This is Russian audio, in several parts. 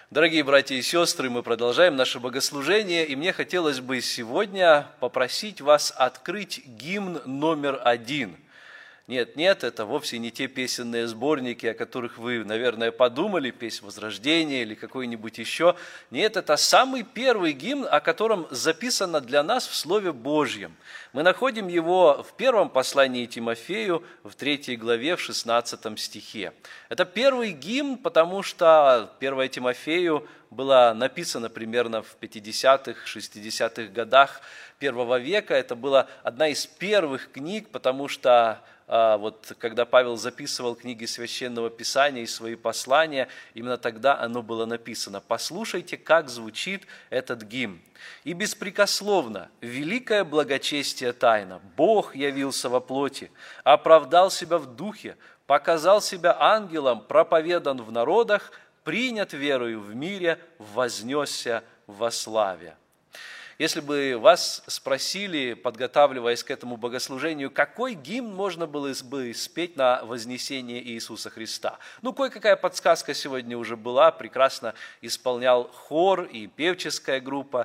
Дорогие братья и сестры, мы продолжаем наше богослужение, и мне хотелось бы сегодня попросить вас открыть гимн номер 1. Нет, это вовсе не те песенные сборники, о которых вы, наверное, подумали, «Песнь Возрождения» или какой-нибудь еще. Нет, это самый первый гимн, о котором записано для нас в Слове Божьем. Мы находим его в первом послании Тимофею, в 3 главе, в 16 стихе. Это первый гимн, потому что 1 Тимофею было написано примерно в 50-х, 60-х годах первого века. Это была одна из первых книг, потому что вот когда Павел записывал книги Священного Писания и свои послания, именно тогда оно было написано. Послушайте, как звучит этот гимн. «И беспрекословно, великое благочестие тайна, Бог явился во плоти, оправдал себя в духе, показал себя ангелом, проповедан в народах, принят верою в мире, вознесся во славе». Если бы вас спросили, подготавливаясь к этому богослужению, какой гимн можно было бы спеть на вознесение Иисуса Христа? Кое-какая подсказка сегодня уже была, прекрасно исполнял хор и певческая группа,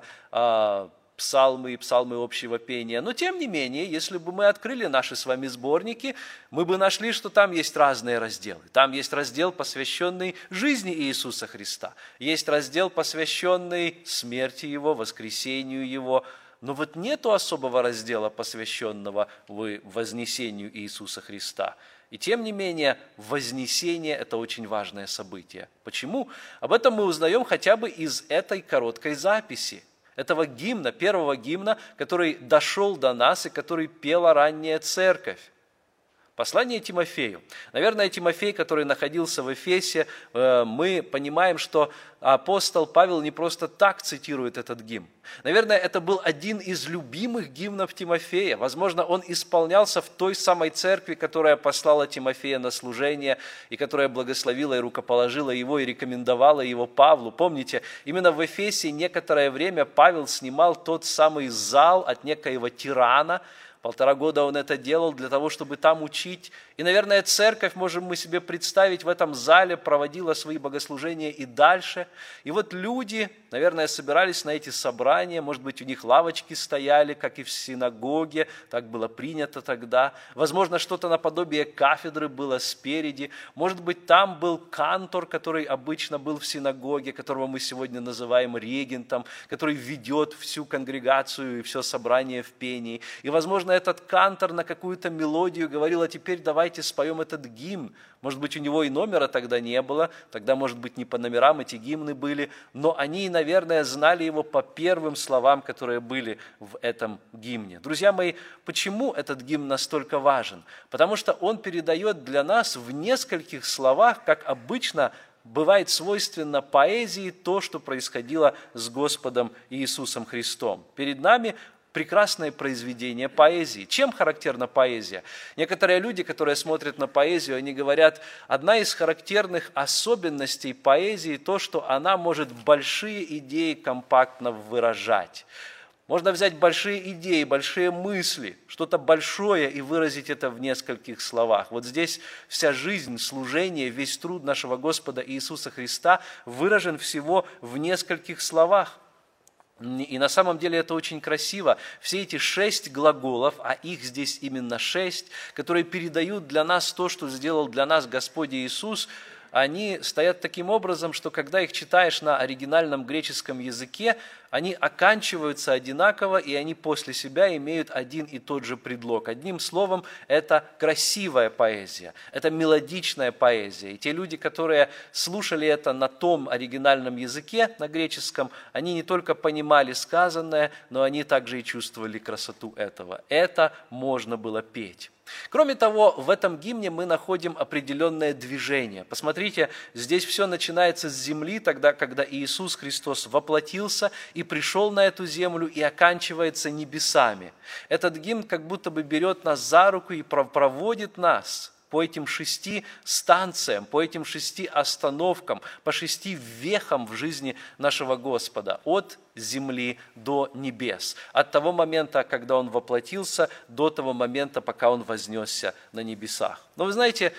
псалмы и псалмы общего пения. Но тем не менее, если бы мы открыли наши с вами сборники, мы бы нашли, что там есть разные разделы. Там есть раздел, посвященный жизни Иисуса Христа. Есть раздел, посвященный смерти Его, воскресению Его. Но вот нету особого раздела, посвященного вознесению Иисуса Христа. И тем не менее, вознесение – это очень важное событие. Почему? Об этом мы узнаем хотя бы из этой короткой записи. Этого гимна, первого гимна, который дошел до нас и который пела ранняя церковь. Послание Тимофею. Наверное, Тимофей, который находился в Эфесе, мы понимаем, что апостол Павел не просто так цитирует этот гимн. Наверное, это был один из любимых гимнов Тимофея. Возможно, он исполнялся в той самой церкви, которая послала Тимофея на служение, и которая благословила и рукоположила его, и рекомендовала его Павлу. Помните, именно в Эфесе некоторое время Павел снимал тот самый зал от некоего тирана. 1,5 года он это делал для того, чтобы там учить. И, наверное, церковь, можем мы себе представить, в этом зале проводила свои богослужения и дальше. И вот люди, наверное, собирались на эти собрания, может быть, у них лавочки стояли, как и в синагоге, так было принято тогда. Возможно, что-то наподобие кафедры было спереди. Может быть, там был кантор, который обычно был в синагоге, которого мы сегодня называем регентом, который ведет всю конгрегацию и все собрание в пении. И, возможно, этот кантор на какую-то мелодию говорил: а теперь давайте споем этот гимн. Может быть, у него и номера тогда не было, тогда, может быть, не по номерам эти гимны были, но они, наверное, знали его по первым словам, которые были в этом гимне. Друзья мои, почему этот гимн настолько важен? Потому что он передает для нас в нескольких словах, как обычно бывает свойственно поэзии, то, что происходило с Господом Иисусом Христом. Перед нами прекрасное произведение поэзии. Чем характерна поэзия? Некоторые люди, которые смотрят на поэзию, они говорят, одна из характерных особенностей поэзии то, что она может большие идеи компактно выражать. Можно взять большие идеи, большие мысли, что-то большое и выразить это в нескольких словах. Вот здесь вся жизнь, служение, весь труд нашего Господа Иисуса Христа выражен всего в нескольких словах. И на самом деле это очень красиво. Все эти 6 глаголов, а их здесь именно 6, которые передают для нас то, что сделал для нас Господь Иисус, они стоят таким образом, что когда их читаешь на оригинальном греческом языке, они оканчиваются одинаково, и они после себя имеют один и тот же предлог. Одним словом, это красивая поэзия, это мелодичная поэзия. И те люди, которые слушали это на том оригинальном языке, на греческом, они не только понимали сказанное, но они также и чувствовали красоту этого. Это можно было петь. Кроме того, в этом гимне мы находим определенное движение. Посмотрите, здесь все начинается с земли, тогда, когда Иисус Христос воплотился и пришел на эту землю, и оканчивается небесами. Этот гимн как будто бы берет нас за руку и проводит нас по этим 6 станциям, по этим 6 остановкам, по 6 вехам в жизни нашего Господа, от земли до небес, от того момента, когда Он воплотился, до того момента, пока Он вознесся на небесах. Но вы знаете,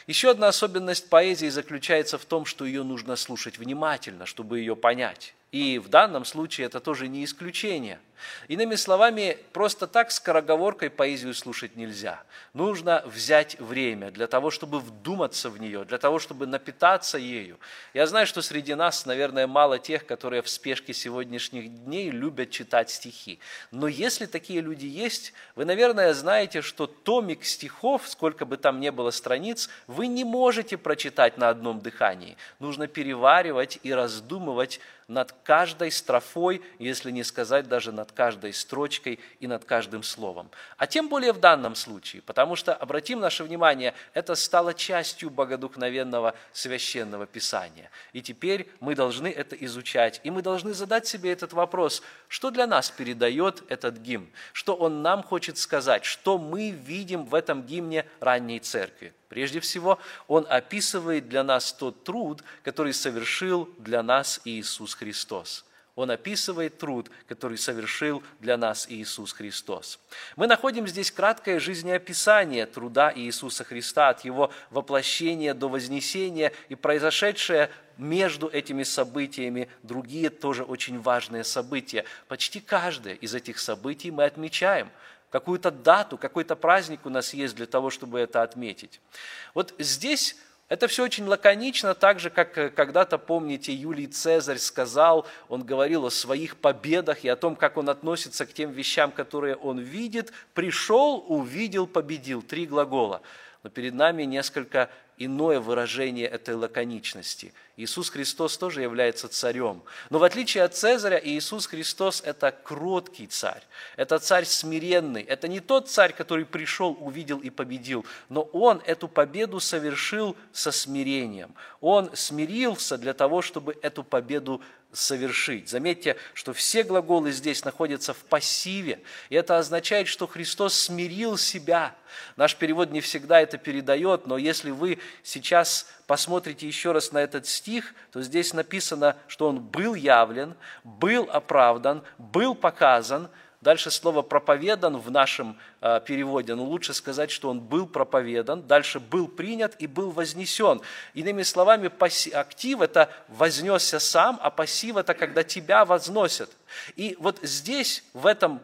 Еще одна особенность поэзии заключается в том, что ее нужно слушать внимательно, чтобы ее понять. И в данном случае это тоже не исключение. Иными словами, просто так скороговоркой поэзию слушать нельзя. Нужно взять время для того, чтобы вдуматься в нее, для того, чтобы напитаться ею. Я знаю, что среди нас, наверное, мало тех, которые в спешке сегодняшних дней любят читать стихи. Но если такие люди есть, вы, наверное, знаете, что томик стихов, сколько бы там ни было страниц, вы не можете прочитать на одном дыхании. Нужно переваривать и раздумывать над каждой строфой, если не сказать даже над каждой строчкой и над каждым словом. А тем более в данном случае, потому что, обратим наше внимание, это стало частью богодухновенного священного писания. И теперь мы должны это изучать, и мы должны задать себе этот вопрос, что для нас передает этот гимн, что он нам хочет сказать, что мы видим в этом гимне ранней церкви. Прежде всего, он описывает для нас тот труд, который совершил для нас Иисус Христос. Он описывает труд, который совершил для нас Иисус Христос. Мы находим здесь краткое жизнеописание труда Иисуса Христа от Его воплощения до вознесения и произошедшее между этими событиями другие тоже очень важные события. Почти каждое из этих событий мы отмечаем. Какую-то дату, какой-то праздник у нас есть для того, чтобы это отметить. Вот здесь это все очень лаконично, так же, как когда-то, помните, Юлий Цезарь сказал, он говорил о своих победах и о том, как он относится к тем вещам, которые он видит. Пришел, увидел, победил. 3 глагола. Но перед нами несколько иное выражение этой лаконичности. Иисус Христос тоже является царем. Но в отличие от Цезаря, Иисус Христос – это кроткий царь. Это царь смиренный. Это не тот царь, который пришел, увидел и победил. Но Он эту победу совершил со смирением. Он смирился для того, чтобы эту победу совершить. Заметьте, что все глаголы здесь находятся в пассиве. И это означает, что Христос смирил себя. Наш перевод не всегда это передает, но если вы сейчас посмотрите еще раз на этот стих, то здесь написано, что Он был явлен, был оправдан, был показан. Дальше слово «проповедан» в нашем переводе, но лучше сказать, что он был проповедан, дальше был принят и был вознесен. Иными словами, актив – это вознесся сам, а пассив – это когда тебя возносят. И вот здесь, в этом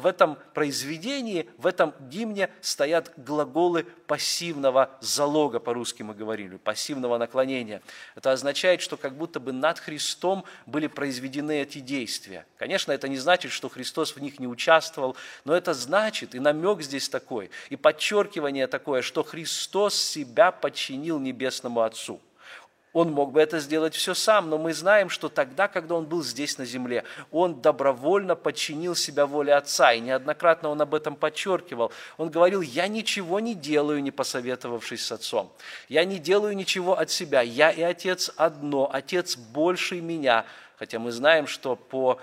произведении, в этом гимне стоят глаголы пассивного залога, по-русски мы говорили, пассивного наклонения. Это означает, что как будто бы над Христом были произведены эти действия. Конечно, это не значит, что Христос в них не участвовал, но это значит, и намек здесь такой, и подчеркивание такое, что Христос себя подчинил Небесному Отцу. Он мог бы это сделать все сам, но мы знаем, что тогда, когда Он был здесь на земле, Он добровольно подчинил себя воле Отца, и неоднократно Он об этом подчеркивал. Он говорил: «Я ничего не делаю, не посоветовавшись с Отцом. Я не делаю ничего от себя. Я и Отец одно, Отец больше меня». Хотя мы знаем, что по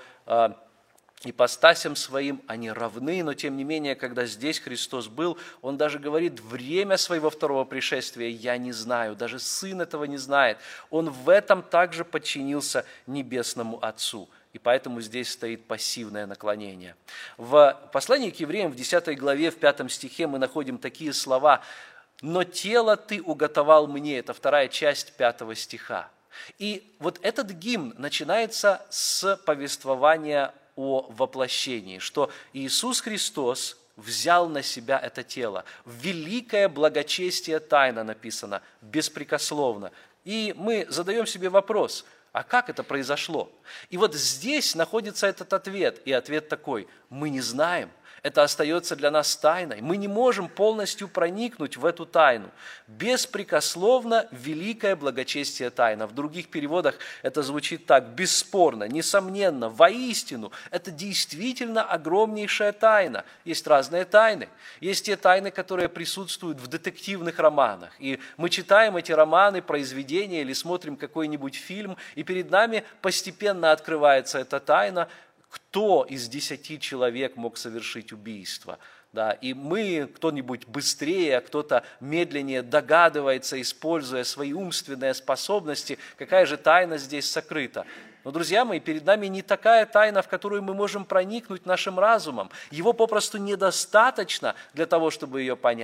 ипостасям своим они равны, но тем не менее, когда здесь Христос был, Он даже говорит: время своего второго пришествия я не знаю, даже Сын этого не знает. Он в этом также подчинился Небесному Отцу. И поэтому здесь стоит пассивное наклонение. В послании к евреям в 10 главе, в 5 стихе мы находим такие слова: «Но тело ты уготовал мне». Это 2 часть 5 стиха. И вот этот гимн начинается с повествования о воплощении, что Иисус Христос взял на себя это тело. Великое благочестие тайна написано, беспрекословно. И мы задаем себе вопрос: а как это произошло? И вот здесь находится этот ответ. И ответ такой: мы не знаем. Это остается для нас тайной. Мы не можем полностью проникнуть в эту тайну. Беспрекословно великое благочестие тайна. В других переводах это звучит так: бесспорно, несомненно, воистину. Это действительно огромнейшая тайна. Есть разные тайны. Есть те тайны, которые присутствуют в детективных романах. И мы читаем эти романы, произведения или смотрим какой-нибудь фильм, и перед нами постепенно открывается эта тайна. Кто из 10 человек мог совершить убийство? Да, и мы, кто-нибудь быстрее, а кто-то медленнее догадывается, используя свои умственные способности, какая же тайна здесь сокрыта. Но, друзья мои, перед нами не такая тайна, в которую мы можем проникнуть нашим разумом. Его попросту недостаточно для того, чтобы ее понять.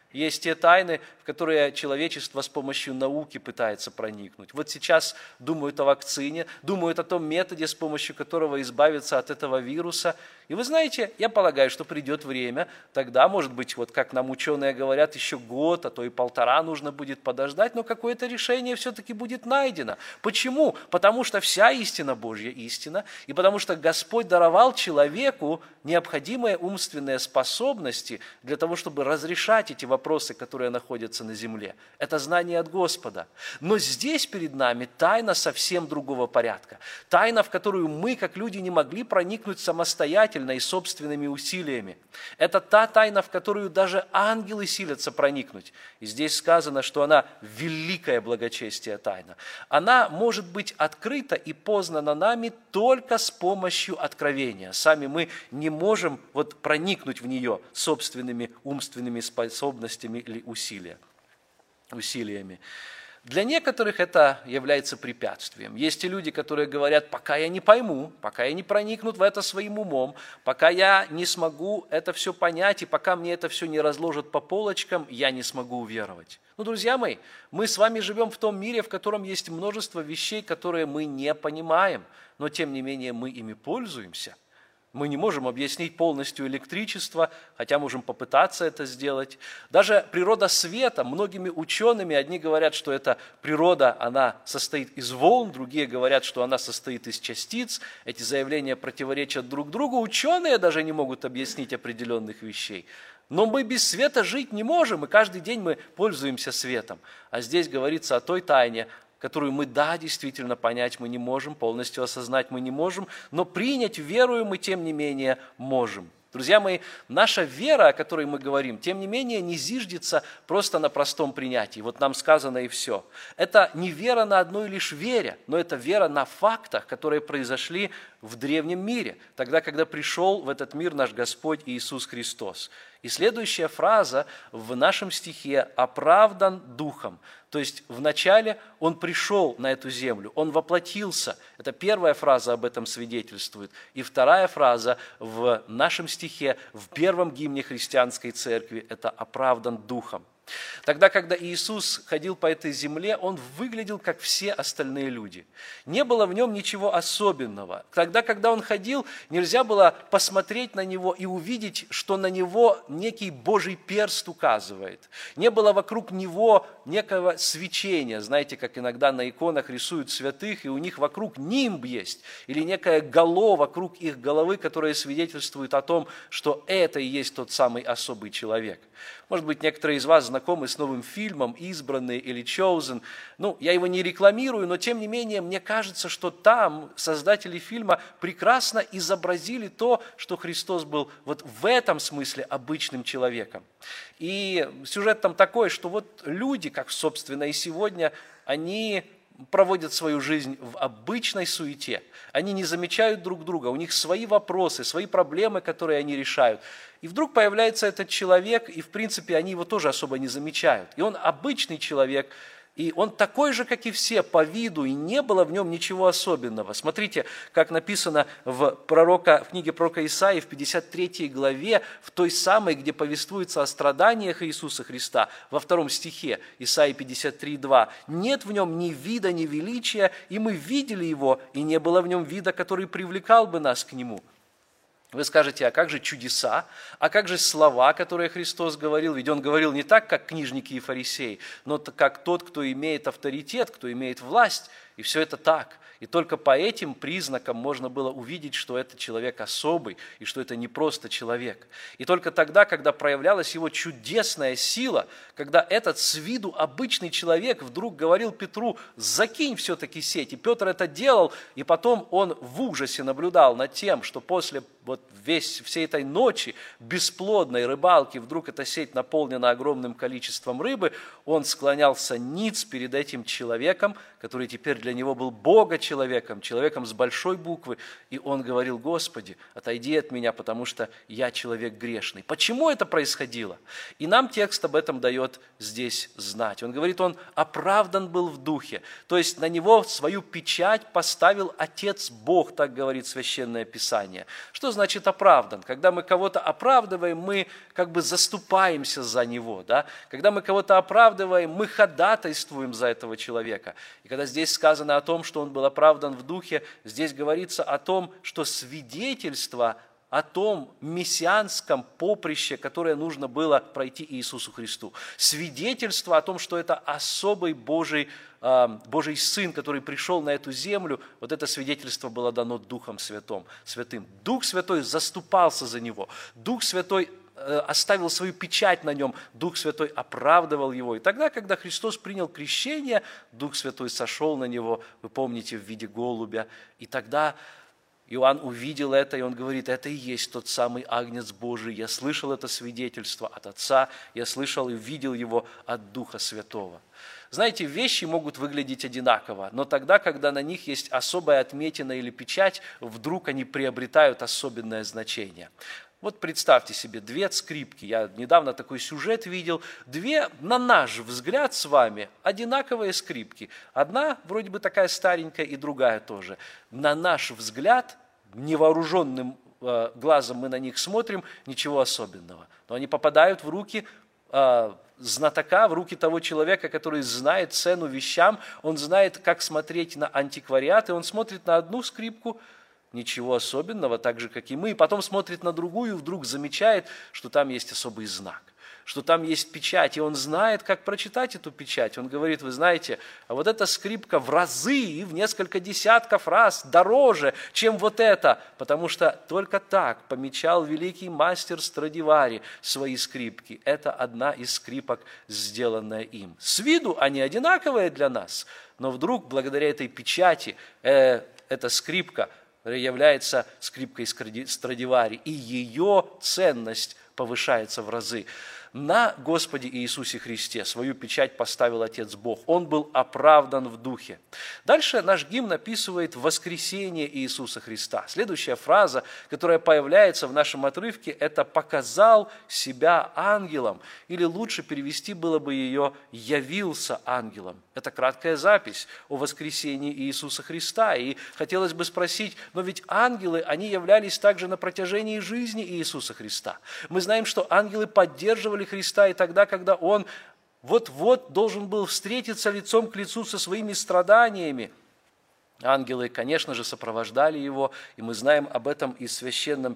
Есть те тайны, в которые человечество с помощью науки пытается проникнуть. Вот сейчас думают о вакцине, думают о том методе, с помощью которого избавиться от этого вируса. И вы знаете, я полагаю, что придет время, тогда, может быть, вот как нам ученые говорят, еще год, а то и 1,5 нужно будет подождать, но какое-то решение все-таки будет найдено. Почему? Потому что вся истина Божья истина, и потому что Господь даровал человеку необходимые умственные способности для того, чтобы разрешать эти вопросы, которые находятся на земле. Это знание от Господа. Но здесь перед нами тайна совсем другого порядка. Тайна, в которую мы, как люди, не могли проникнуть самостоятельно и собственными усилиями. Это та тайна, в которую даже ангелы силятся проникнуть. И здесь сказано, что она великое благочестие тайна. Она может быть открыта и познана нами только с помощью откровения. Сами мы не можем проникнуть в нее собственными умственными способностями или усилиями. Для некоторых это является препятствием. Есть и люди, которые говорят, пока я не пойму, пока я не проникнут в это своим умом, пока я не смогу это все понять, и пока мне это все не разложат по полочкам, я не смогу уверовать. Друзья мои, мы с вами живем в том мире, в котором есть множество вещей, которые мы не понимаем, но тем не менее мы ими пользуемся. Мы не можем объяснить полностью электричество, хотя можем попытаться это сделать. Даже природа света, многими учеными, одни говорят, что эта природа, она состоит из волн, другие говорят, что она состоит из частиц. Эти заявления противоречат друг другу. Ученые даже не могут объяснить определенных вещей. Но мы без света жить не можем, и каждый день мы пользуемся светом. А здесь говорится о той тайне, которую мы, да, действительно понять мы не можем, полностью осознать мы не можем, но принять верою мы, тем не менее, можем. Друзья мои, наша вера, о которой мы говорим, тем не менее, не зиждется просто на простом принятии. Вот нам сказано и все. Это не вера на одной лишь вере, но это вера на фактах, которые произошли в древнем мире, тогда, когда пришел в этот мир наш Господь Иисус Христос. И следующая фраза в нашем стихе «оправдан Духом». То есть вначале Он пришел на эту землю, Он воплотился. Это первая фраза об этом свидетельствует. И вторая фраза в нашем стихе, в первом гимне христианской церкви – это «оправдан Духом». Тогда, когда Иисус ходил по этой земле, Он выглядел, как все остальные люди. Не было в Нем ничего особенного. Тогда, когда Он ходил, нельзя было посмотреть на Него и увидеть, что на Него некий Божий перст указывает. Не было вокруг Него некого свечения. Знаете, как иногда на иконах рисуют святых, и у них вокруг нимб есть, или некое гало вокруг их головы, которое свидетельствует о том, что это и есть тот самый особый человек. Может быть, некоторые из вас знакомы с новым фильмом «Избранный» или «Chosen». Я его не рекламирую, но тем не менее, мне кажется, что там создатели фильма прекрасно изобразили то, что Христос был вот в этом смысле обычным человеком. И сюжет там такой, что люди, как, собственно, и сегодня, они проводят свою жизнь в обычной суете. Они не замечают друг друга, у них свои вопросы, свои проблемы, которые они решают. И вдруг появляется этот человек, и в принципе они его тоже особо не замечают. И он обычный человек, и он такой же, как и все, по виду, и не было в нем ничего особенного. Смотрите, как написано в книге пророка Исаии в 53 главе, в той самой, где повествуется о страданиях Иисуса Христа, во 2 стихе Исаии 53:2. «Нет в нем ни вида, ни величия, и мы видели его, и не было в нем вида, который привлекал бы нас к нему». Вы скажете, а как же чудеса, а как же слова, которые Христос говорил? Ведь Он говорил не так, как книжники и фарисеи, но как тот, кто имеет авторитет, кто имеет власть. И все это так. И только по этим признакам можно было увидеть, что это человек особый, и что это не просто человек. И только тогда, когда проявлялась его чудесная сила, когда этот с виду обычный человек вдруг говорил Петру: «Закинь все-таки сеть». И Петр это делал, и потом он в ужасе наблюдал над тем, что после всей этой ночи бесплодной рыбалки вдруг эта сеть наполнена огромным количеством рыбы, он склонялся ниц перед этим человеком, который теперь для него был Бога-человеком, человеком с большой буквы, и он говорил: «Господи, отойди от меня, потому что я человек грешный». Почему это происходило? И нам текст об этом дает здесь знать. Он говорит, он оправдан был в духе, то есть на него свою печать поставил Отец Бог, так говорит Священное Писание. Что значит оправдан? Когда мы кого-то оправдываем, мы как бы заступаемся за него, да? Когда мы кого-то оправдываем, мы ходатайствуем за этого человека. И когда здесь сказано о том, что он был оправдан в духе, здесь говорится о том, что свидетельство о том мессианском поприще, которое нужно было пройти Иисусу Христу. Свидетельство о том, что это особый Божий Сын, который пришел на эту землю, вот это свидетельство было дано Духом Святым. Дух Святой заступался за него. Дух Святой оставил свою печать на нем, Дух Святой оправдывал его. И тогда, когда Христос принял крещение, Дух Святой сошел на него, вы помните, в виде голубя. И тогда Иоанн увидел это, и он говорит: это и есть тот самый Агнец Божий. Я слышал это свидетельство от Отца, я слышал и видел его от Духа Святого. Знаете, вещи могут выглядеть одинаково, но тогда, когда на них есть особая отметина или печать, вдруг они приобретают особенное значение. Вот представьте себе, две скрипки. Я недавно такой сюжет видел. Две, на наш взгляд с вами, одинаковые скрипки. Одна вроде бы такая старенькая, и другая тоже. На наш взгляд, невооруженным глазом мы на них смотрим, ничего особенного. Но они попадают в руки знатока, в руки того человека, который знает цену вещам, он знает, как смотреть на антиквариат, и он смотрит на одну скрипку, ничего особенного, так же, как и мы. И потом смотрит на другую, вдруг замечает, что там есть особый знак, что там есть печать, и он знает, как прочитать эту печать. Он говорит: вы знаете, а вот эта скрипка в разы и в несколько десятков раз дороже, чем вот эта, потому что только так помечал великий мастер Страдивари свои скрипки. Это одна из скрипок, сделанная им. С виду они одинаковые для нас, но вдруг, благодаря этой печати, эта скрипка является скрипкой Страдивари, и ее ценность повышается в разы. На Господе Иисусе Христе свою печать поставил Отец Бог. Он был оправдан в духе. Дальше наш гимн описывает воскресение Иисуса Христа. Следующая фраза, которая появляется в нашем отрывке, это «показал себя ангелом», или лучше перевести было бы ее «явился ангелом». Это краткая запись о воскресении Иисуса Христа. И хотелось бы спросить, но ведь ангелы, они являлись также на протяжении жизни Иисуса Христа. Мы знаем, что ангелы поддерживали Христа и тогда, когда Он вот-вот должен был встретиться лицом к лицу со своими страданиями. Ангелы, конечно же, сопровождали Его, и мы знаем об этом из Священного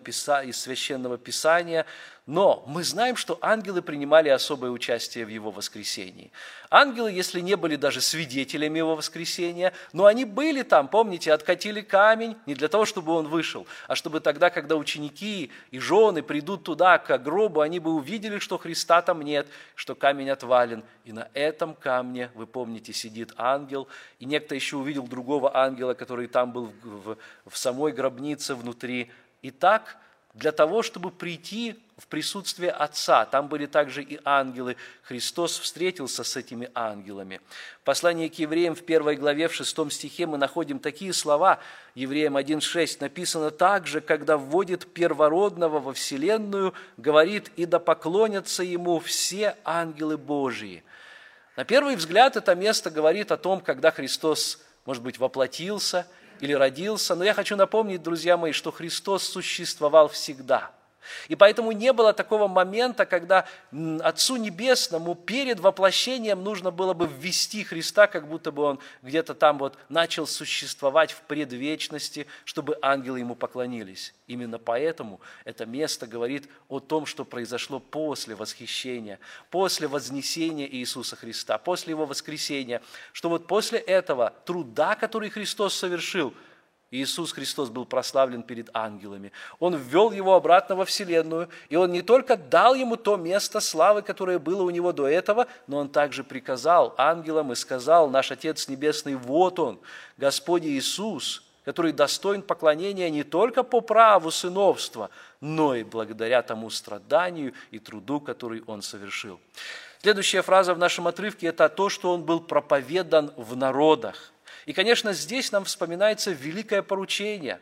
Писания, но мы знаем, что ангелы принимали особое участие в Его воскресении. Ангелы, если не были даже свидетелями Его воскресения, но они были там, помните, откатили камень не для того, чтобы Он вышел, а чтобы тогда, когда ученики и жены придут туда, к гробу, они бы увидели, что Христа там нет, что камень отвален, и на этом камне, вы помните, сидит ангел, и некто еще увидел другого ангела, который там был в самой гробнице внутри. И так, для того, чтобы прийти в присутствие Отца, там были также и ангелы, Христос встретился с этими ангелами. В послании к евреям в 1 главе, в 6 стихе мы находим такие слова, Евреям 1:6, написано: «Также, когда вводит первородного во вселенную, говорит, и да поклонятся Ему все ангелы Божии». На первый взгляд это место говорит о том, когда Христос, может быть, воплотился или родился, но я хочу напомнить, друзья мои, что Христос существовал всегда. И поэтому не было такого момента, когда Отцу Небесному перед воплощением нужно было бы ввести Христа, как будто бы Он где-то там вот начал существовать в предвечности, чтобы ангелы Ему поклонились. Именно поэтому это место говорит о том, что произошло после восхищения, после вознесения Иисуса Христа, после Его воскресения, что вот после этого труда, который Христос совершил, Иисус Христос был прославлен перед ангелами. Он ввел его обратно во вселенную, и Он не только дал ему то место славы, которое было у него до этого, но Он также приказал ангелам и сказал: «Наш Отец Небесный, вот Он, Господь Иисус, который достоин поклонения не только по праву сыновства, но и благодаря тому страданию и труду, который Он совершил». Следующая фраза в нашем отрывке – это то, что Он был проповедан в народах. И, конечно, здесь нам вспоминается великое поручение.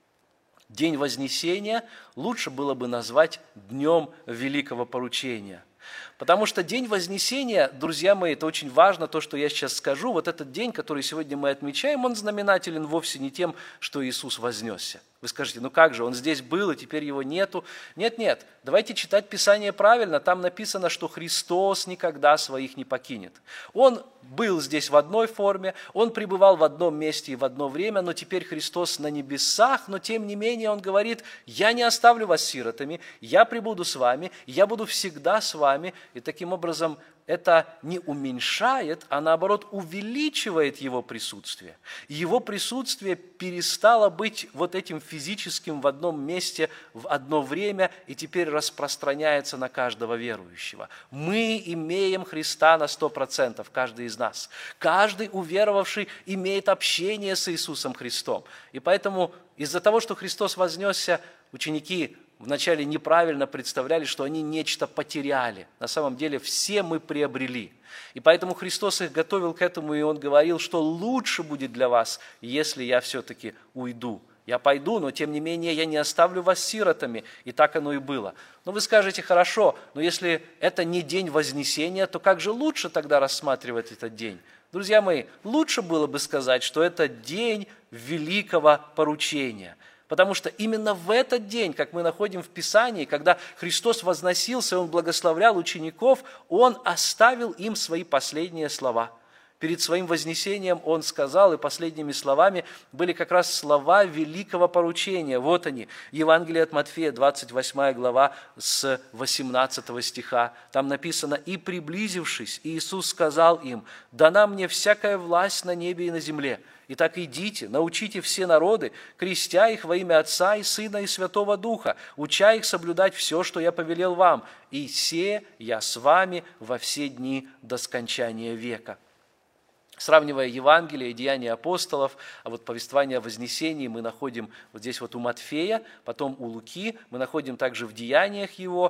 День Вознесения лучше было бы назвать Днем Великого Поручения. Потому что День Вознесения, друзья мои, это очень важно, то, что я сейчас скажу. Вот этот день, который сегодня мы отмечаем, он знаменателен вовсе не тем, что Иисус вознесся. Вы скажете, ну как же, он здесь был, и теперь его нету. Нет, давайте читать Писание правильно. Там написано, что Христос никогда своих не покинет. Он был здесь в одной форме, он пребывал в одном месте и в одно время, но теперь Христос на небесах, но тем не менее он говорит, я не оставлю вас сиротами, я пребуду с вами, я буду всегда с вами. И таким образом это не уменьшает, а наоборот увеличивает его присутствие. Его присутствие перестало быть вот этим физическим в одном месте в одно время и теперь распространяется на каждого верующего. Мы имеем Христа на 100%, каждый из нас. Каждый уверовавший имеет общение с Иисусом Христом. И поэтому из-за того, что Христос вознесся, ученики вначале неправильно представляли, что они нечто потеряли. На самом деле все мы приобрели. И поэтому Христос их готовил к этому, и Он говорил, что лучше будет для вас, если я все-таки уйду. Я пойду, но тем не менее я не оставлю вас сиротами. И так оно и было. Но вы скажете, хорошо, но если это не день Вознесения, то как же лучше тогда рассматривать этот день? Друзья мои, лучше было бы сказать, что это день великого поручения. Потому что именно в этот день, как мы находим в Писании, когда Христос возносился, Он благословлял учеников, Он оставил им свои последние слова. Перед своим вознесением Он сказал, и последними словами были как раз слова великого поручения. Вот они, Евангелие от Матфея, 28 глава, с 18 стиха. Там написано, «И приблизившись, Иисус сказал им, дана мне всякая власть на небе и на земле. Итак, идите, научите все народы, крестя их во имя Отца и Сына и Святого Духа, уча их соблюдать все, что я повелел вам, и се я с вами во все дни до скончания века». Сравнивая Евангелие и Деяния апостолов, а вот повествование о Вознесении мы находим вот здесь вот у Матфея, потом у Луки, мы находим также в Деяниях его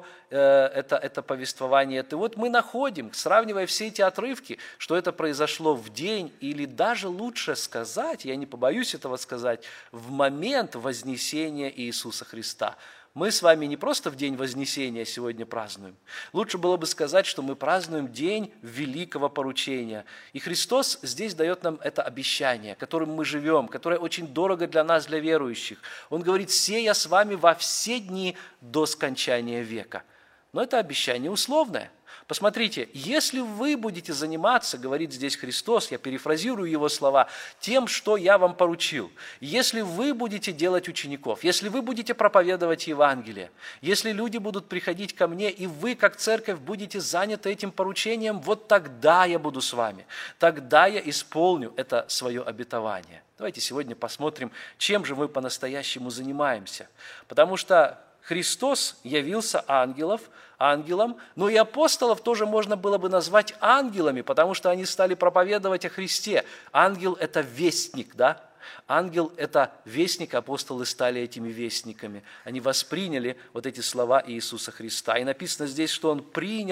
это повествование. И вот мы находим, сравнивая все эти отрывки, что это произошло в день, или даже лучше сказать, я не побоюсь этого сказать, в момент Вознесения Иисуса Христа. Мы с вами не просто в день Вознесения сегодня празднуем. Лучше было бы сказать, что мы празднуем день великого поручения. И Христос здесь дает нам это обещание, которым мы живем, которое очень дорого для нас, для верующих. Он говорит, «Се я с вами во все дни до скончания века». Но это обещание условное. Посмотрите, если вы будете заниматься, говорит здесь Христос, я перефразирую его слова, тем, что я вам поручил, если вы будете делать учеников, если вы будете проповедовать Евангелие, если люди будут приходить ко мне, и вы, как церковь, будете заняты этим поручением, вот тогда я буду с вами, тогда я исполню это свое обетование. Давайте сегодня посмотрим, чем же мы по-настоящему занимаемся. Потому что Христос явился ангелом, но и апостолов тоже можно было бы назвать ангелами, потому что они стали проповедовать о Христе. Ангел – это вестник, да? Ангел – это вестник, апостолы стали этими вестниками. Они восприняли вот эти слова Иисуса Христа. И написано здесь, что Он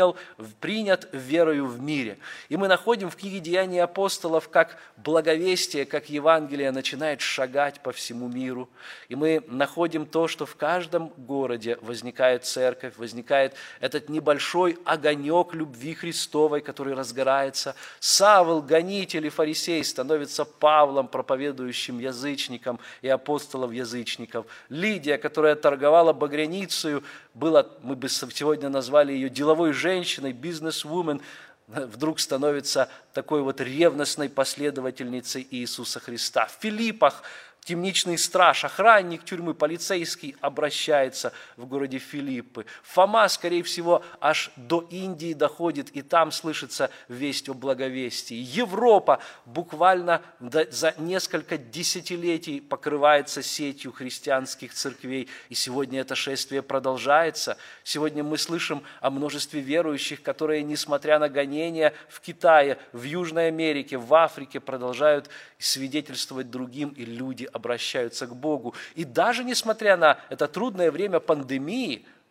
принят верою в мире. И мы находим в книге «Деяний апостолов», как благовестие, как Евангелие начинает шагать по всему миру. И мы находим то, что в каждом городе возникает церковь, возникает этот небольшой огонек любви Христовой, который разгорается. Савл, гонитель и фарисей, становится Павлом, проповедующим язычникам и апостолов-язычников. Лидия, которая торговала багряницею, мы бы сегодня назвали ее деловой женщиной, бизнес-вумен, вдруг становится такой вот ревностной последовательницей Иисуса Христа. В Филиппах темничный страж, охранник тюрьмы, полицейский обращается в городе Филиппы. Фома, скорее всего, аж до Индии доходит, и там слышится весть о благовестии. Европа буквально за несколько десятилетий покрывается сетью христианских церквей, и сегодня это шествие продолжается. Сегодня мы слышим о множестве верующих, которые, несмотря на гонения в Китае, в Южной Америке, в Африке, продолжают свидетельствовать другим, и люди обращаются к Богу. И даже несмотря на это трудное время пандемии,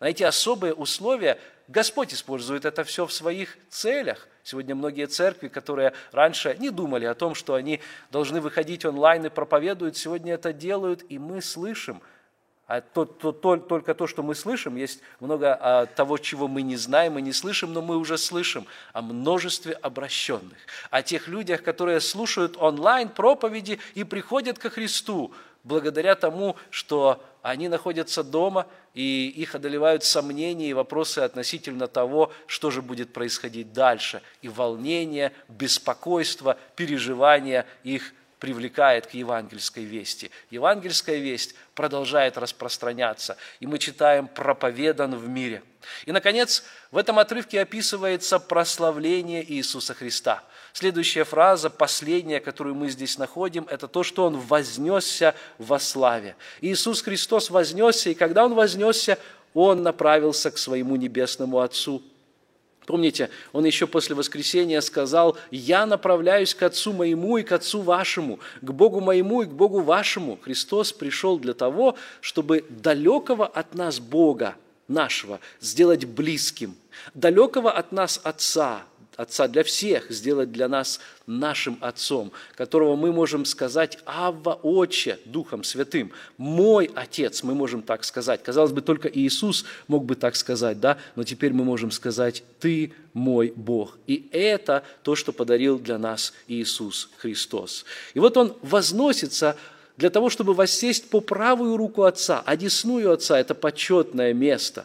на эти особые условия, Господь использует это все в своих целях. Сегодня многие церкви, которые раньше не думали о том, что они должны выходить онлайн и проповедуют, сегодня это делают, и мы слышим. А только то, что мы слышим, есть много того, чего мы не знаем и не слышим, но мы уже слышим о множестве обращенных, о тех людях, которые слушают онлайн проповеди и приходят ко Христу, благодаря тому, что они находятся дома, и их одолевают сомнения и вопросы относительно того, что же будет происходить дальше. И волнение, беспокойство, переживания их привлекает к евангельской вести. Евангельская весть продолжает распространяться, и мы читаем «проповедан в мире». И, наконец, в этом отрывке описывается прославление Иисуса Христа. Следующая фраза, последняя, которую мы здесь находим, это то, что Он вознесся во славе. Иисус Христос вознесся, и когда Он вознесся, Он направился к Своему Небесному Отцу. Помните, Он еще после воскресения сказал: «Я направляюсь к Отцу моему и к Отцу вашему, к Богу моему и к Богу вашему». Христос пришел для того, чтобы далекого от нас Бога нашего сделать близким, далекого от нас Отца для всех сделать для нас нашим Отцом, которого мы можем сказать: «Авва, Отче, Духом Святым, мой Отец», мы можем так сказать. Казалось бы, только Иисус мог бы так сказать, да? Но теперь мы можем сказать: «Ты мой Бог». И это то, что подарил для нас Иисус Христос. И вот Он возносится для того, чтобы воссесть по правую руку Отца, одесную Отца – это почетное место.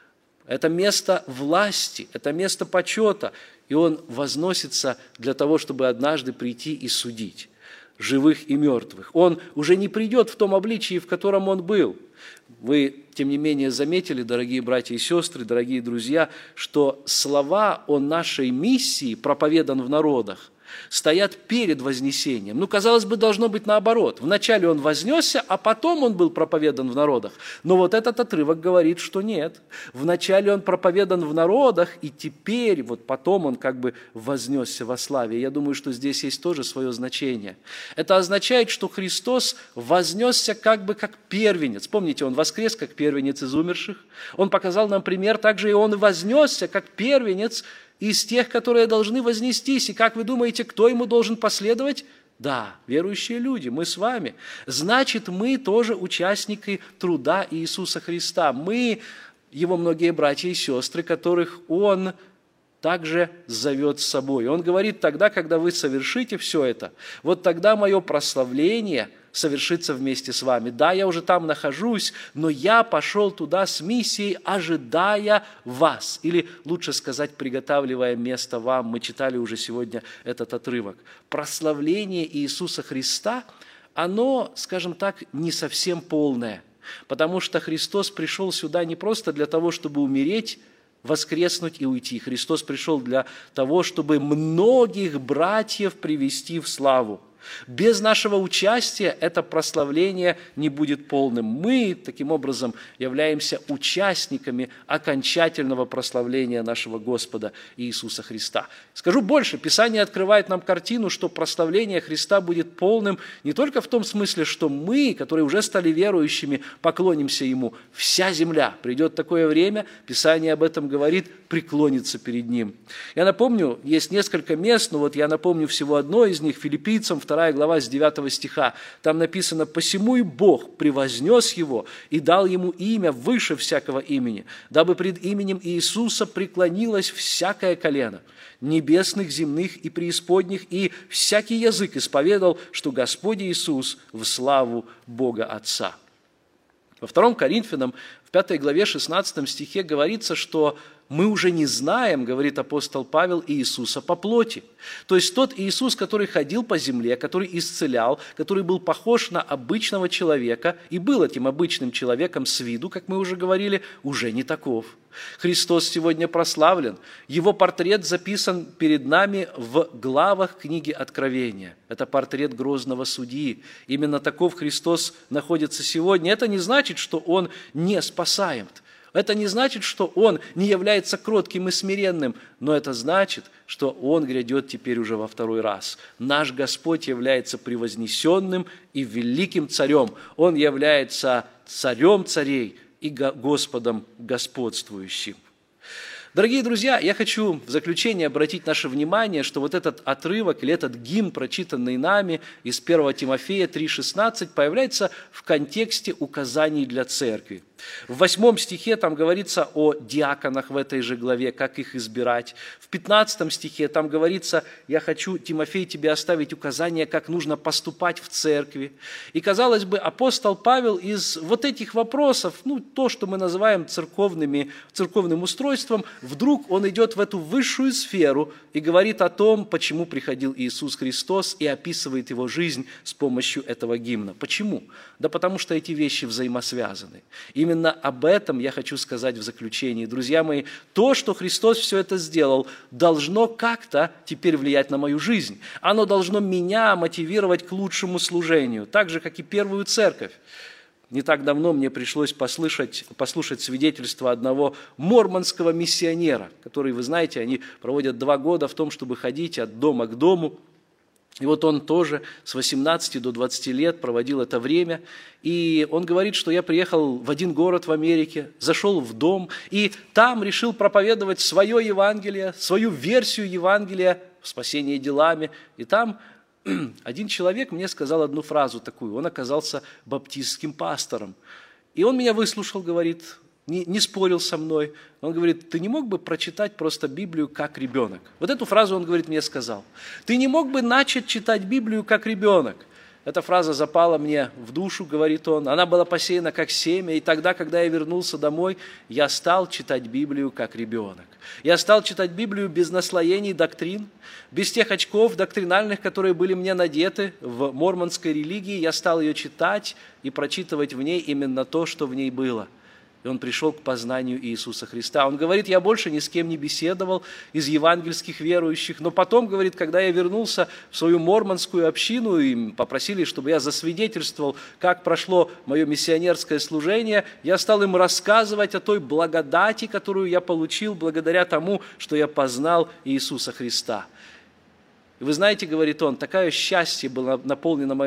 Это место власти, это место почета. И Он возносится для того, чтобы однажды прийти и судить живых и мертвых. Он уже не придет в том обличии, в котором Он был. Вы, тем не менее, заметили, дорогие братья и сестры, дорогие друзья, что слова о нашей миссии, проповедан в народах, стоят перед вознесением. Ну, казалось бы, должно быть наоборот. Вначале Он вознесся, а потом Он был проповедан в народах. Но вот этот отрывок говорит, что нет. Вначале Он проповедан в народах, и теперь, вот потом Он как бы вознесся во славе. Я думаю, что здесь есть тоже свое значение. Это означает, что Христос вознесся как бы как первенец. Помните, Он воскрес как первенец из умерших. Он показал нам пример, также и Он вознесся как первенец из тех, которые должны вознестись. И как вы думаете, кто Ему должен последовать? Да, верующие люди, мы с вами. Значит, мы тоже участники труда Иисуса Христа. Мы, Его многие братья и сестры, которых Он также зовет с собой. Он говорит: тогда, когда вы совершите все это, вот тогда мое прославление совершится вместе с вами. Да, я уже там нахожусь, но я пошел туда с миссией, ожидая вас. Или, лучше сказать, приготавливая место вам. Мы читали уже сегодня этот отрывок. Прославление Иисуса Христа, оно, скажем так, не совсем полное. Потому что Христос пришел сюда не просто для того, чтобы умереть, воскреснуть и уйти. Христос пришел для того, чтобы многих братьев привести в славу. Без нашего участия это прославление не будет полным. Мы, таким образом, являемся участниками окончательного прославления нашего Господа Иисуса Христа. Скажу больше, Писание открывает нам картину, что прославление Христа будет полным не только в том смысле, что мы, которые уже стали верующими, поклонимся Ему. Вся земля, придет такое время, Писание об этом говорит, преклонится перед Ним. Я напомню, есть несколько мест, но вот я напомню всего одно из них, Филиппийцам, 2 глава с 9 стиха. Там написано: «Посему и Бог превознес Его и дал Ему имя выше всякого имени, дабы пред именем Иисуса преклонилось всякое колено, небесных, земных и преисподних, и всякий язык исповедал, что Господь Иисус в славу Бога Отца». Во 2 Коринфянам, в 5 главе 16 стихе говорится, что мы уже не знаем, говорит апостол Павел, Иисуса по плоти. То есть тот Иисус, который ходил по земле, который исцелял, который был похож на обычного человека и был этим обычным человеком с виду, как мы уже говорили, уже не таков. Христос сегодня прославлен. Его портрет записан перед нами в главах книги Откровения. Это портрет грозного судьи. Именно таков Христос находится сегодня. Это не значит, что Он не спасаем. Это не значит, что Он не является кротким и смиренным, но это значит, что Он грядет теперь уже во второй раз. Наш Господь является превознесенным и великим царем. Он является царем царей и Господом господствующим». Дорогие друзья, я хочу в заключение обратить наше внимание, что вот этот отрывок или этот гимн, прочитанный нами из 1 Тимофея 3,16, появляется в контексте указаний для церкви. В 8 стихе там говорится о диаконах в этой же главе, как их избирать. В 15 стихе там говорится: «Я хочу, Тимофей, тебе оставить указания, как нужно поступать в церкви». И, казалось бы, апостол Павел из вот этих вопросов, то, что мы называем церковным устройством, вдруг он идет в эту высшую сферу и говорит о том, почему приходил Иисус Христос, и описывает его жизнь с помощью этого гимна. Почему? Да потому что эти вещи взаимосвязаны. Именно об этом я хочу сказать в заключении. Друзья мои, то, что Христос все это сделал, должно как-то теперь влиять на мою жизнь. Оно должно меня мотивировать к лучшему служению, так же, как и первую церковь. Не так давно мне пришлось послушать свидетельство одного мормонского миссионера, который, вы знаете, они проводят 2 года в том, чтобы ходить от дома к дому. И вот он тоже с 18 до 20 лет проводил это время. И он говорит, что я приехал в один город в Америке, зашел в дом, и там решил проповедовать свое Евангелие, свою версию Евангелия, спасение делами. И там один человек мне сказал одну фразу такую. Он оказался баптистским пастором. И он меня выслушал, говорит, не спорил со мной. Он говорит: ты не мог бы прочитать просто Библию как ребенок? Вот эту фразу он, говорит, мне сказал. Ты не мог бы начать читать Библию как ребенок? Эта фраза запала мне в душу, говорит он. Она была посеяна как семя, и тогда, когда я вернулся домой, я стал читать Библию как ребенок. Я стал читать Библию без наслоений доктрин, без тех очков доктринальных, которые были мне надеты в мормонской религии. Я стал ее читать и прочитывать в ней именно то, что в ней было. И он пришел к познанию Иисуса Христа. Он говорит: я больше ни с кем не беседовал из евангельских верующих, но потом, говорит, когда я вернулся в свою мормонскую общину, и попросили, чтобы я засвидетельствовал, как прошло мое миссионерское служение, я стал им рассказывать о той благодати, которую я получил благодаря тому, что я познал Иисуса Христа. И вы знаете, говорит он, такое счастье было наполнило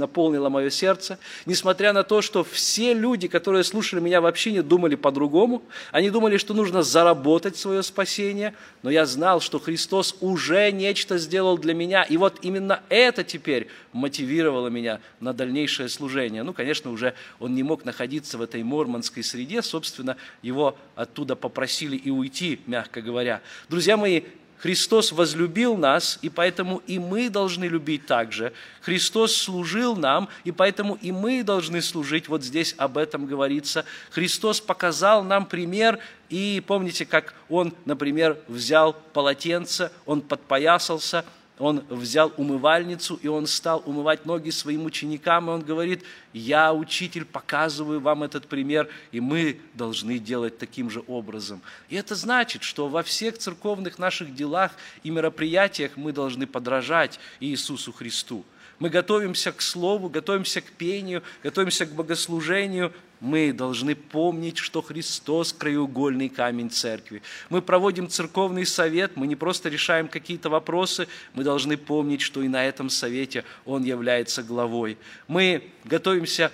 мое сердце, несмотря на то, что все люди, которые слушали меня в общине, думали по-другому. Они думали, что нужно заработать свое спасение, но я знал, что Христос уже нечто сделал для меня, и вот именно это теперь мотивировало меня на дальнейшее служение. Конечно, уже он не мог находиться в этой мормонской среде, собственно, его оттуда попросили и уйти, мягко говоря. Друзья мои, Христос возлюбил нас, и поэтому и мы должны любить также. Христос служил нам, и поэтому и мы должны служить. Вот здесь об этом говорится. Христос показал нам пример, и помните, как Он, например, взял полотенце, Он подпоясался, Он взял умывальницу, и Он стал умывать ноги своим ученикам, и Он говорит: я, учитель, показываю вам этот пример, и мы должны делать таким же образом. И это значит, что во всех церковных наших делах и мероприятиях мы должны подражать Иисусу Христу. Мы готовимся к слову, готовимся к пению, готовимся к богослужению. Мы должны помнить, что Христос – краеугольный камень церкви. Мы проводим церковный совет, мы не просто решаем какие-то вопросы, мы должны помнить, что и на этом совете Он является главой. Мы готовимся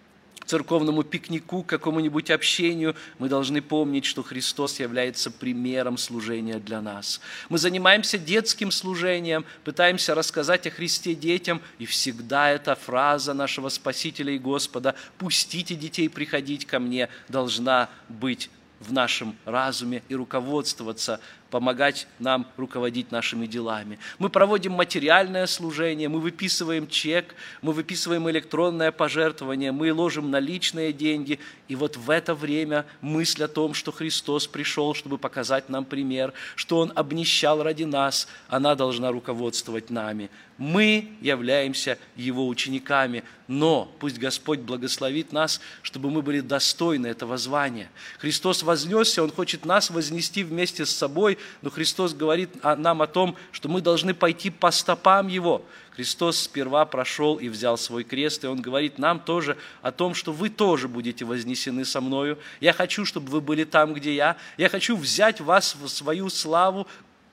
к церковному пикнику, к какому-нибудь общению, мы должны помнить, что Христос является примером служения для нас. Мы занимаемся детским служением, пытаемся рассказать о Христе детям, и всегда эта фраза нашего Спасителя и Господа «Пустите детей приходить ко мне» должна быть в нашем разуме и руководствоваться, помогать нам руководить нашими делами. Мы проводим материальное служение, мы выписываем чек, мы выписываем электронное пожертвование, мы ложим наличные деньги. И вот в это время мысль о том, что Христос пришел, чтобы показать нам пример, что Он обнищал ради нас, она должна руководствовать нами. Мы являемся Его учениками, но пусть Господь благословит нас, чтобы мы были достойны этого звания. Христос вознесся, Он хочет нас вознести вместе с собой, но Христос говорит нам о том, что мы должны пойти по стопам Его. Христос сперва прошел и взял свой крест, и Он говорит нам тоже о том, что вы тоже будете вознесены со мною. Я хочу, чтобы вы были там, где я. Я хочу взять вас в свою славу,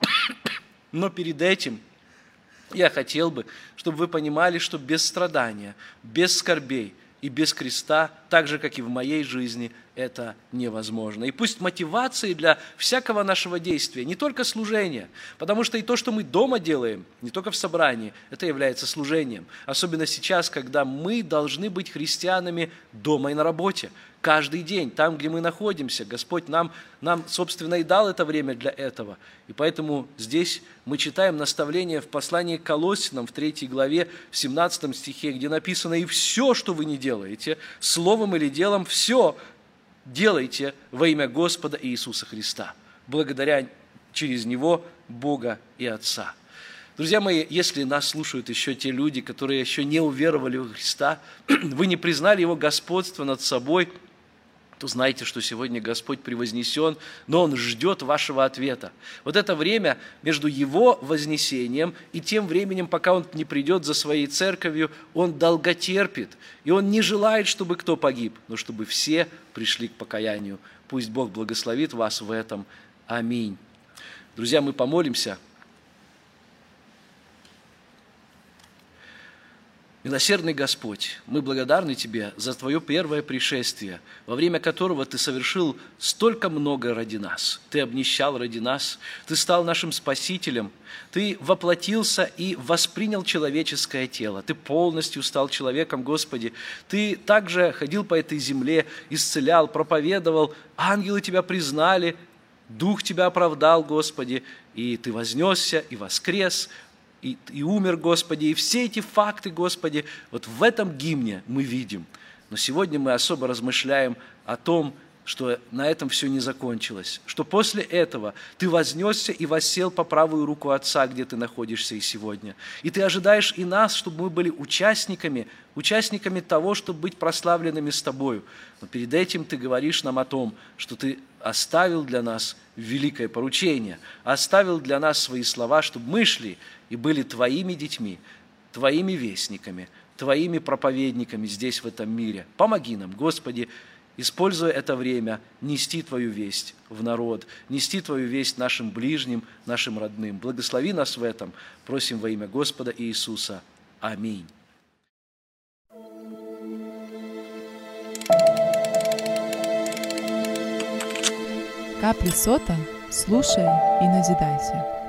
но перед этим я хотел бы, чтобы вы понимали, что без страдания, без скорбей и без креста, так же, как и в моей жизни, это невозможно. И пусть мотивацией для всякого нашего действия не только служение, потому что и то, что мы дома делаем, не только в собрании, это является служением. Особенно сейчас, когда мы должны быть христианами дома и на работе. Каждый день, там, где мы находимся, Господь нам, собственно, и дал это время для этого. И поэтому здесь мы читаем наставление в послании к Колоссянам в 3 главе, в 17 стихе, где написано: «И все, что вы не делаете, словом или делом, все делайте во имя Господа Иисуса Христа, благодаря через Него Бога и Отца». Друзья мои, если нас слушают еще те люди, которые еще не уверовали в Христа, вы не признали Его господство над собой, то знайте, что сегодня Господь превознесен, но Он ждет вашего ответа. Вот это время между Его вознесением и тем временем, пока Он не придет за Своей церковью, Он долготерпит, и Он не желает, чтобы кто погиб, но чтобы все пришли к покаянию. Пусть Бог благословит вас в этом. Аминь. Друзья, мы помолимся. Милосердный Господь, мы благодарны Тебе за Твое первое пришествие, во время которого Ты совершил столько много ради нас. Ты обнищал ради нас, Ты стал нашим Спасителем, Ты воплотился и воспринял человеческое тело, Ты полностью стал человеком, Господи. Ты также ходил по этой земле, исцелял, проповедовал, ангелы Тебя признали, Дух Тебя оправдал, Господи, и Ты вознесся и воскрес, и умер, Господи, и все эти факты, Господи, вот в этом гимне мы видим. Но сегодня мы особо размышляем о том, что на этом все не закончилось, что после этого Ты вознесся и воссел по правую руку Отца, где Ты находишься и сегодня. И Ты ожидаешь и нас, чтобы мы были участниками того, чтобы быть прославленными с Тобою. Но перед этим Ты говоришь нам о том, что Ты оставил для нас великое поручение, оставил для нас Свои слова, чтобы мы шли и были Твоими детьми, Твоими вестниками, Твоими проповедниками здесь, в этом мире. Помоги нам, Господи, используя это время, нести Твою весть в народ, нести Твою весть нашим ближним, нашим родным. Благослови нас в этом, просим во имя Господа Иисуса. Аминь. Капли сота, слушай и назидайся.